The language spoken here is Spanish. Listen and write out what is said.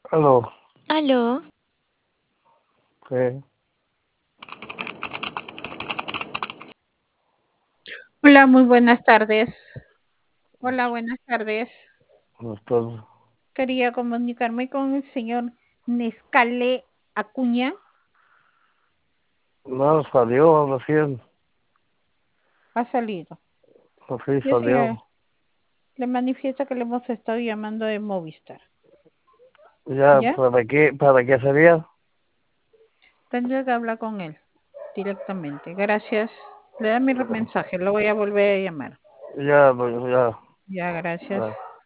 Aló, Aló, ¿qué? Hola, muy buenas tardes. Hola, buenas tardes. Entonces, Quería comunicarme con el señor Nescale Acuña. no salió recién, Ha salido. así Yo sí salió. le manifiesto que le hemos estado llamando de Movistar. Ya, ¿Ya? para qué sería? Tendría que hablar con él directamente. Gracias. Le da mi mensaje. Lo voy a volver a llamar. Ya, pues, ya. Ya, gracias. Ya.